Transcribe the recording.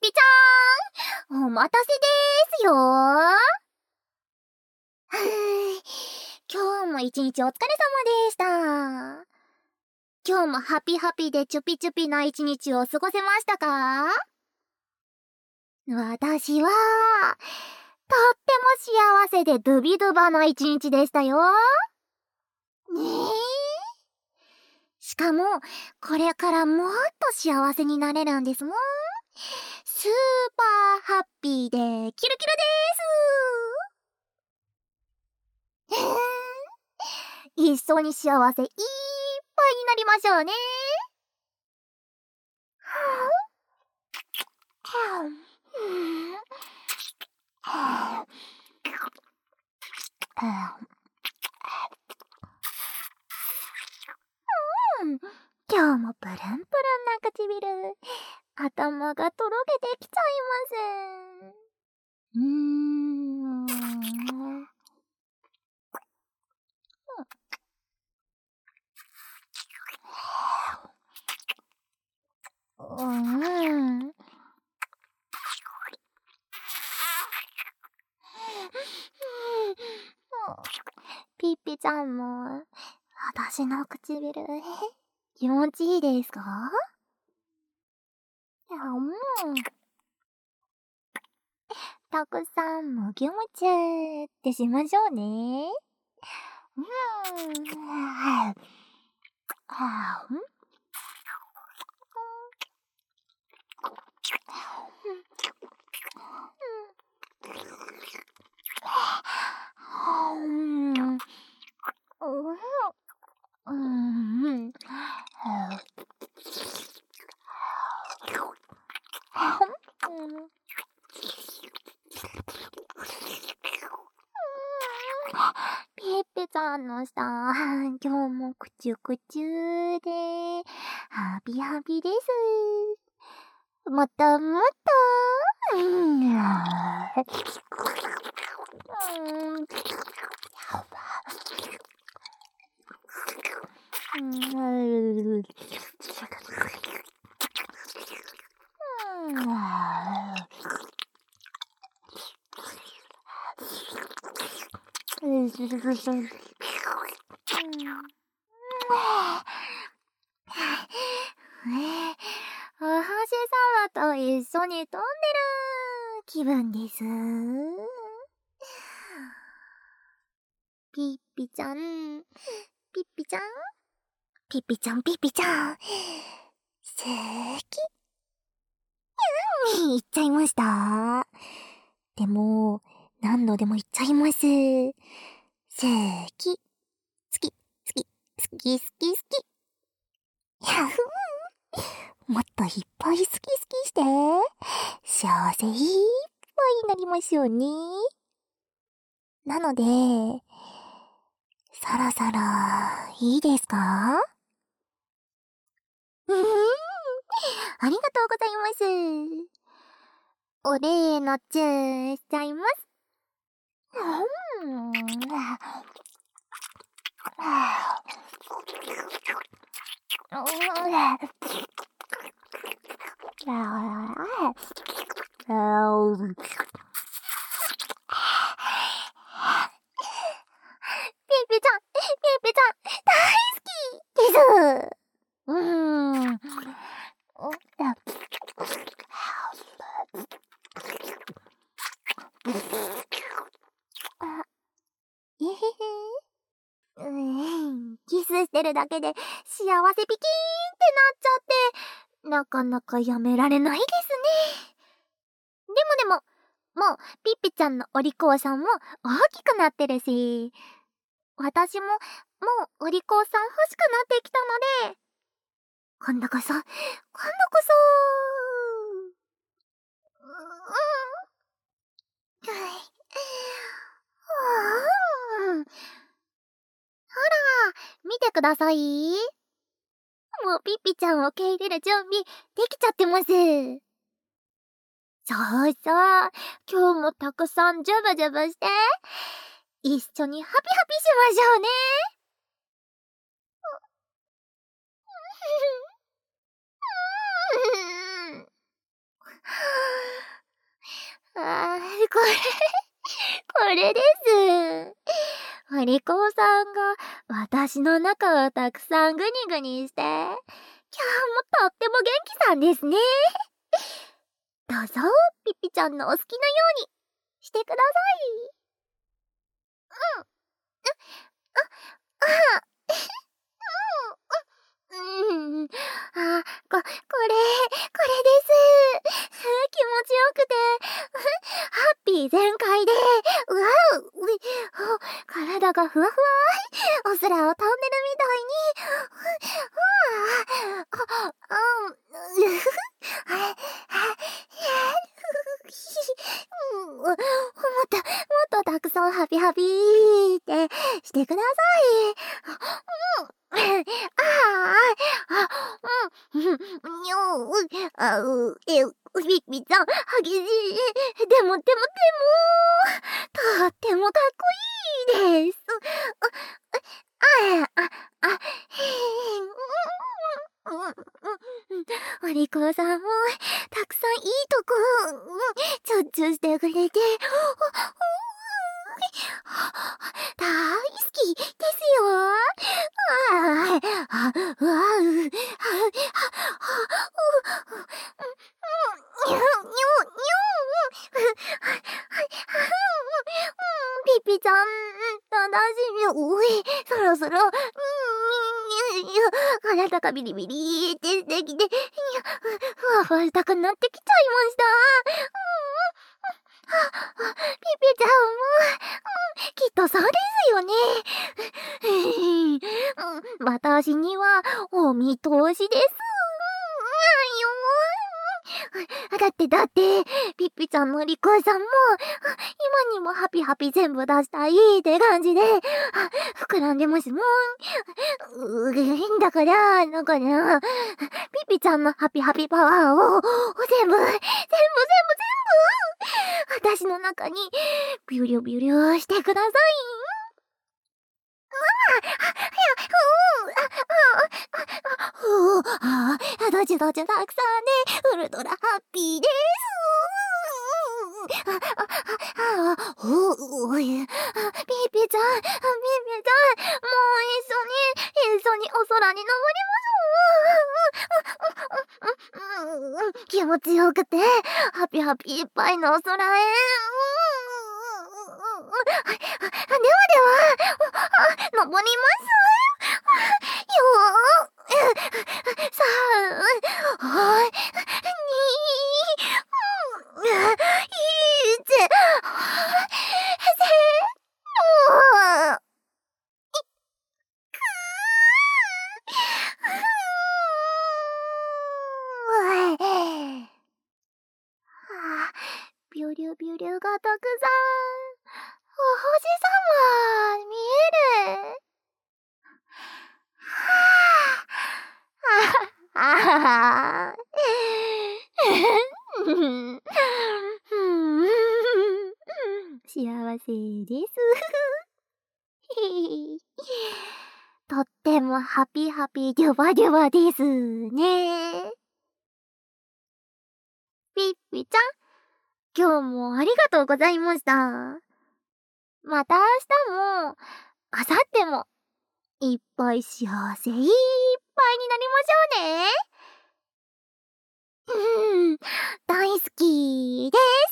ちゃん、お待たせでーすよ今日も一日お疲れ様でした。今日もハピハピでチュピチュピな一日を過ごせましたか？私は、とっても幸せでドゥビドゥバな一日でしたよ。ねえ。しかも、これからもっと幸せになれるんですもん。スーパーハッピーでキルキルでーす。一緒に幸せいっぱいになりましょうね。今日もプルンプルンな唇。頭がとろけてきちゃいます。ピッピちゃんも、私の唇、気持ちいいですか？たくさんむぎゅむちゅってしましょうね。ピッピちゃんの舌、今日もくちゅくちゅで、ハピハピです。もっともっと、お星様と一緒に飛んでる気分です。ピッピちゃん、ピッピちゃん、ピッピちゃん、ピッピちゃん、好き。言っちゃいました。でも、何度でも言っちゃいます。好き、好き、好き、好き、好き、好き。やふー。もっといっぱい好き好きして、幸せいっぱいになりますよね。なので、そろそろ、いいですか？ありがとうございます。お礼のチューしちゃいます。ピーピーちゃん、ピーピーちゃん、大好きです。えへへ。キスしてるだけで幸せピキーンってなっちゃって、なかなかやめられないですね。でも、もうピッピちゃんのお利口さんも大きくなってるし、私ももうお利口さん欲しくなってきたので、今度こそ、見てください。もうピッピちゃんを受け入れる準備できちゃってます。そうそう。今日もたくさんジャブジャブして、一緒にハピハピしましょうね。 これです。お利口さんが私の中をたくさんグニグニして、今日もとっても元気さんですね。どうぞ、ピッピちゃんのお好きなようにしてください。うん。あ、うん。これです。気持ちよくて、ハッピー全開で、うわう、体がふわふわ、お空を飛んでるみたいに、もっとたくさんハピハピーってしてください。にょう、ピッピちゃん、激しい。でも、とってもかっこいいです。お利口さんも、たくさんいいとこ、チュッチュしてくれて、大好きですよ。ピピちゃん、私、そろそろ、体がビリビリってしてきて、ふわふわしたくなってきちゃいました。ピピちゃんも、きっとそうですよね。私には、お見通しです。だって、ピッピちゃんのリコさんも、今にもハピハピ全部出したいって感じで、膨らんでますもん。だから、ピッピちゃんのハピハピパワーを、全部、私の中に、ビュリュビュリュしてください。どちたくさんで、ウルトラハッピーです。ピーピーちゃん、もう一緒にお空に登りましょう。気持ちよくて、ハピハピいっぱいのお空へ。登ります。3、2、1、ビュリュビュリュがたくさん、お星様、見える。幸せです。とってもハピハピデュバデュバですね。ピッピちゃん、今日もありがとうございました。また明日も、明後日も、いっぱい幸せいっぱいになりましょうね。大好きです。